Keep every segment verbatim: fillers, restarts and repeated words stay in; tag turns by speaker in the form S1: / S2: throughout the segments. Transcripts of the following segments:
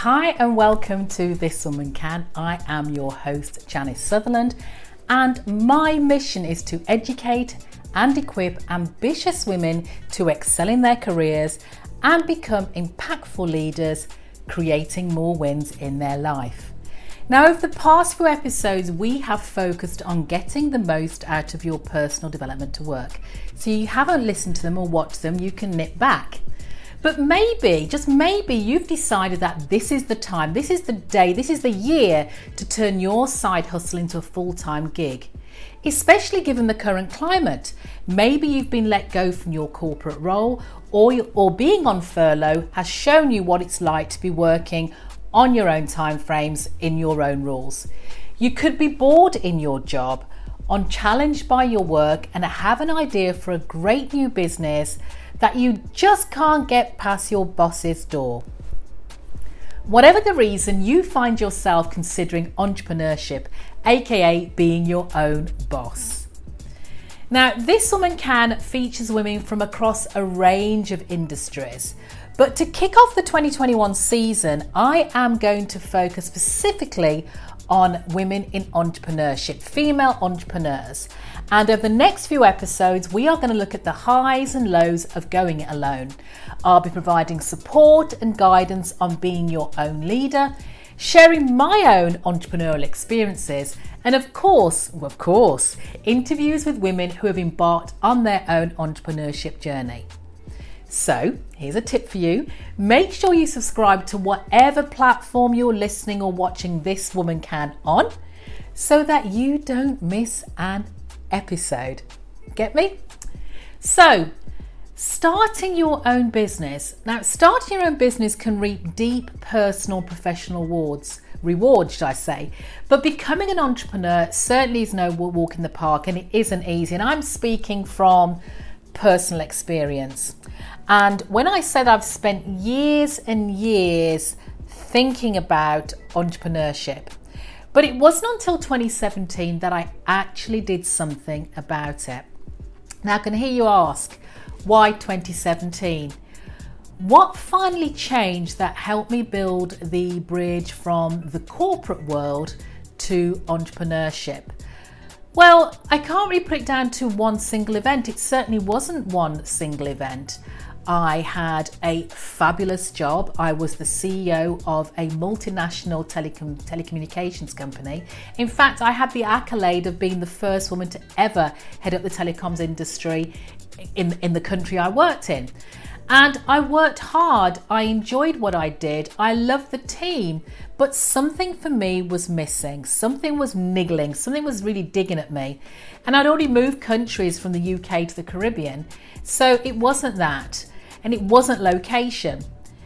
S1: Hi and welcome to This Woman Can. I am your host, Janice Sutherland, and my mission is to educate and equip ambitious women to excel in their careers and become impactful leaders, creating more wins in their life. Now, over the past few episodes, we have focused on getting the most out of your personal development to work. So you haven't listened to them or watched them, you can nip back. But maybe, just maybe, you've decided that this is the time, this is the day, this is the year to turn your side hustle into a full-time gig. Especially given the current climate. Maybe you've been let go from your corporate role, or, or being on furlough has shown you what it's like to be working on your own time frames in your own rules. You could be bored in your job, unchallenged by your work, and have an idea for a great new business that you just can't get past your boss's door. Whatever the reason, you find yourself considering entrepreneurship, aka being your own boss. Now, This Woman Can features women from across a range of industries. But to kick off the twenty twenty-one season, I am going to focus specifically on women in entrepreneurship, female entrepreneurs. And over the next few episodes, we are going to look at the highs and lows of going it alone. I'll be providing support and guidance on being your own leader, sharing my own entrepreneurial experiences, and of course, of course, interviews with women who have embarked on their own entrepreneurship journey. So, here's a tip for you. Make sure you subscribe to whatever platform you're listening or watching This Woman Can on, so that you don't miss an episode. Get me? So, starting your own business. Now, starting your own business can reap deep personal professional rewards, rewards, should I say. But becoming an entrepreneur certainly is no walk in the park, and it isn't easy. And I'm speaking from personal experience. And when I said I've spent years and years thinking about entrepreneurship, but it wasn't until twenty seventeen that I actually did something about it. Now I can hear you ask, why twenty seventeen? What finally changed that helped me build the bridge from the corporate world to entrepreneurship? Well, I can't really put it down to one single event. It certainly wasn't one single event. I had a fabulous job. I was the C E O of a multinational telecom- telecommunications company. In fact, I had the accolade of being the first woman to ever head up the telecoms industry in, in the country I worked in. And I worked hard. I enjoyed what I did. I loved the team, but something for me was missing. Something was niggling. Something was really digging at me. And I'd already moved countries from the U K to the Caribbean. So it wasn't that. And it wasn't location.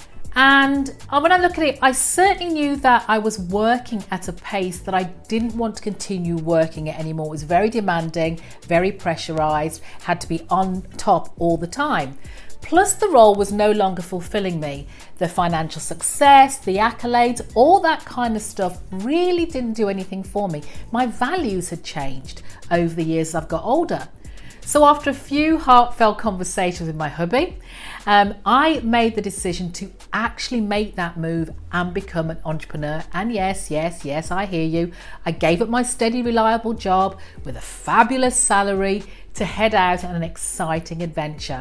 S1: And when I look at it, I certainly knew that I was working at a pace that I didn't want to continue working at anymore. It was very demanding, very pressurized, had to be on top all the time. Plus the role was no longer fulfilling me. The financial success, the accolades, all that kind of stuff really didn't do anything for me. My values had changed over the years as I've got older. So after a few heartfelt conversations with my hubby, um, I made the decision to actually make that move and become an entrepreneur. And yes, yes, yes, I hear you. I gave up my steady, reliable job with a fabulous salary to head out on an exciting adventure.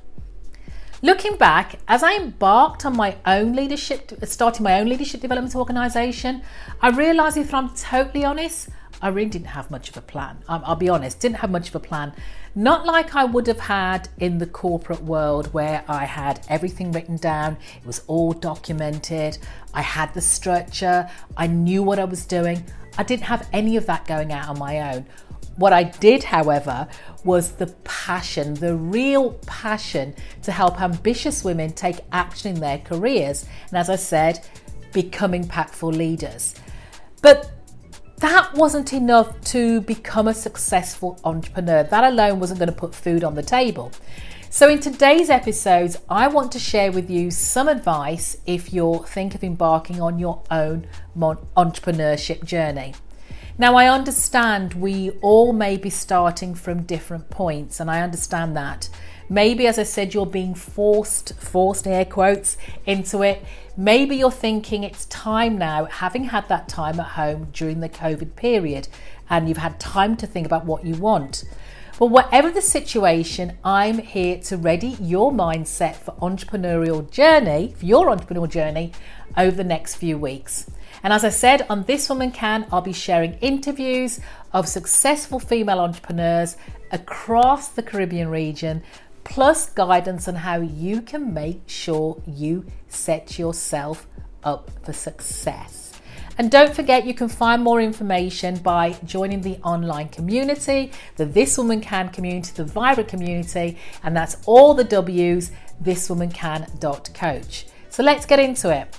S1: Looking back, as I embarked on my own leadership, starting my own leadership development organisation, I realised, if I'm totally honest, I really didn't have much of a plan. I'll be honest, didn't have much of a plan. Not like I would have had in the corporate world, where I had everything written down. It was all documented. I had the structure. I knew what I was doing. I didn't have any of that going out on my own. What I did, however, was the passion, the real passion to help ambitious women take action in their careers. And as I said, become impactful leaders. But that wasn't enough to become a successful entrepreneur. That alone wasn't going to put food on the table. So in today's episodes, I want to share with you some advice if you're thinking of embarking on your own entrepreneurship journey. Now, I understand we all may be starting from different points, and I understand that. Maybe, as I said, you're being forced, forced air quotes, into it. Maybe you're thinking it's time now, having had that time at home during the COVID period, and you've had time to think about what you want. But whatever the situation, I'm here to ready your mindset for entrepreneurial journey, for your entrepreneurial journey over the next few weeks. And as I said, on This Woman Can, I'll be sharing interviews of successful female entrepreneurs across the Caribbean region, plus guidance on how you can make sure you set yourself up for success. And don't forget, you can find more information by joining the online community, the This Woman Can community, the Vibrant community, and that's all the W's, this woman can dot coach. So let's get into it.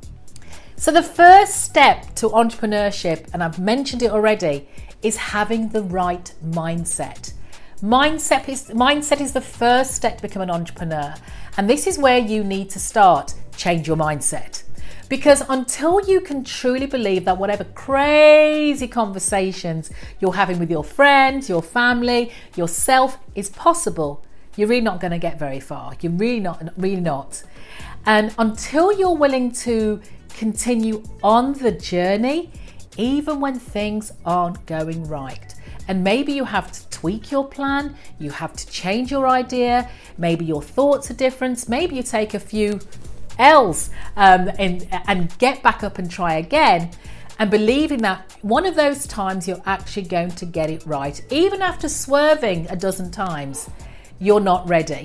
S1: So the first step to entrepreneurship, and I've mentioned it already, is having the right mindset. Mindset is, mindset is the first step to become an entrepreneur. And this is where you need to start. Change your mindset. Because until you can truly believe that whatever crazy conversations you're having with your friends, your family, yourself is possible, you're really not going to get very far. You're really not, really not. And until you're willing to continue on the journey, even when things aren't going right. And maybe you have to tweak your plan, you have to change your idea, maybe your thoughts are different, maybe you take a few L's um, and, and get back up and try again, and believing that one of those times you're actually going to get it right. Even after swerving a dozen times, you're not ready.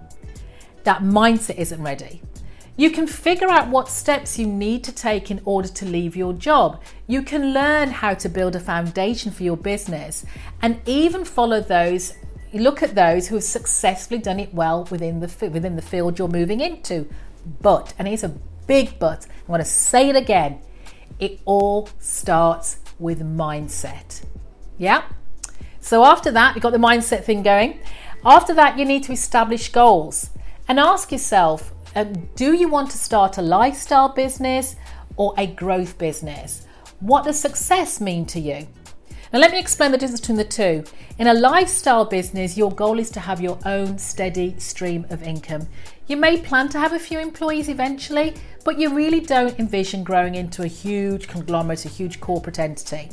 S1: That mindset isn't ready. You can figure out what steps you need to take in order to leave your job. You can learn how to build a foundation for your business, and even follow those, look at those who have successfully done it well within the, within the field you're moving into. But, and it's a big but, I'm going to say it again, it all starts with mindset. Yeah? So after that, you've got the mindset thing going. After that, you need to establish goals and ask yourself, um, do you want to start a lifestyle business or a growth business? What does success mean to you? Now, let me explain the difference between the two. In a lifestyle business, your goal is to have your own steady stream of income. You may plan to have a few employees eventually, but you really don't envision growing into a huge conglomerate, a huge corporate entity.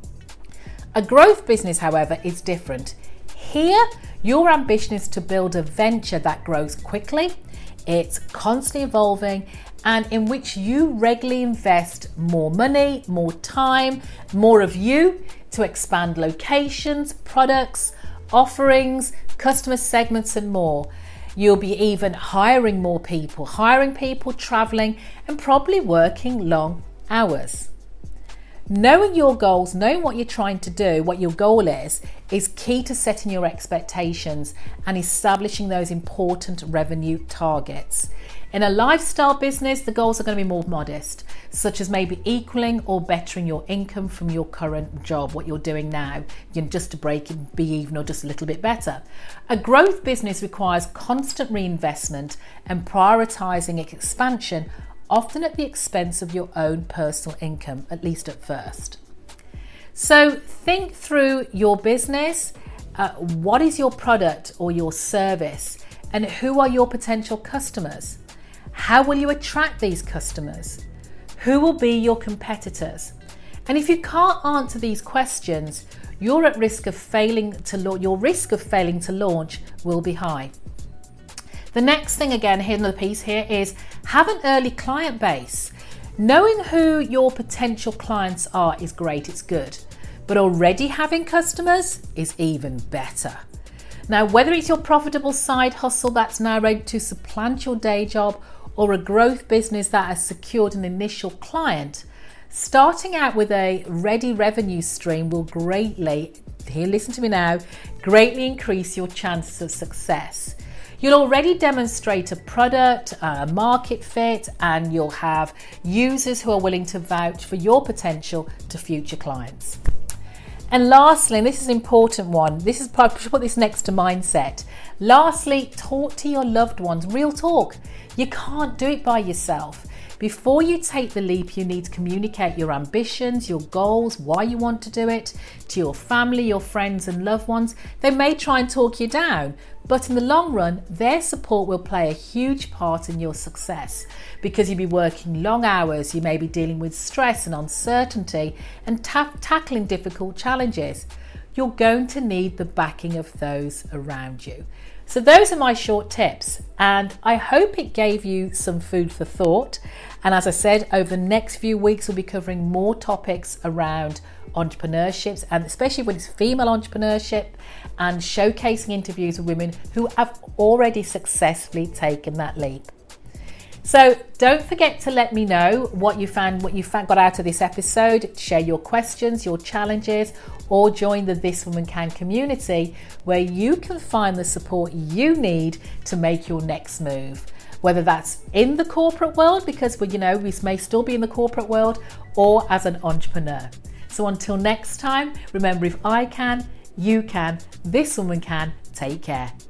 S1: A growth business, however, is different. Here, your ambition is to build a venture that grows quickly, it's constantly evolving, and in which you regularly invest more money, more time, more of you to expand locations, products, offerings, customer segments, and more. You'll be even hiring more people, hiring people, traveling, and probably working long hours. Knowing your goals, knowing what you're trying to do, what your goal is, is key to setting your expectations and establishing those important revenue targets. In a lifestyle business, the goals are going to be more modest, such as maybe equaling or bettering your income from your current job, what you're doing now, you know, just to break it, be even or just a little bit better. A growth business requires constant reinvestment and prioritizing its expansion, often at the expense of your own personal income, at least at first. So think through your business. Uh, what is your product or your service? And who are your potential customers? How will you attract these customers? Who will be your competitors? And if you can't answer these questions, you're at risk of failing to la- your risk of failing to launch will be high. The next thing, again, here's another piece here, is have an early client base. Knowing who your potential clients are is great, it's good. But already having customers is even better. Now, whether it's your profitable side hustle that's now ready to supplant your day job, or a growth business that has secured an initial client, starting out with a ready revenue stream will greatly, here, listen to me now, greatly increase your chances of success. You'll already demonstrate a product, a market fit, and you'll have users who are willing to vouch for your potential to future clients. And lastly, and this is an important one, this is probably, put this next to mindset. Lastly, talk to your loved ones, real talk. You can't do it by yourself. Before you take the leap, you need to communicate your ambitions, your goals, why you want to do it to your family, your friends and loved ones. They may try and talk you down, but in the long run, their support will play a huge part in your success because you'll be working long hours, you may be dealing with stress and uncertainty and ta- tackling difficult challenges. You're going to need the backing of those around you. So those are my short tips, and I hope it gave you some food for thought. And as I said, over the next few weeks, we'll be covering more topics around entrepreneurships, and especially when it's female entrepreneurship, and showcasing interviews with women who have already successfully taken that leap. So don't forget to let me know what you found, what you got out of this episode. Share your questions, your challenges, or join the This Woman Can community where you can find the support you need to make your next move. Whether that's in the corporate world, because we, you know, we may still be in the corporate world, or as an entrepreneur. So until next time, remember, if I can, you can, this woman can. Take care.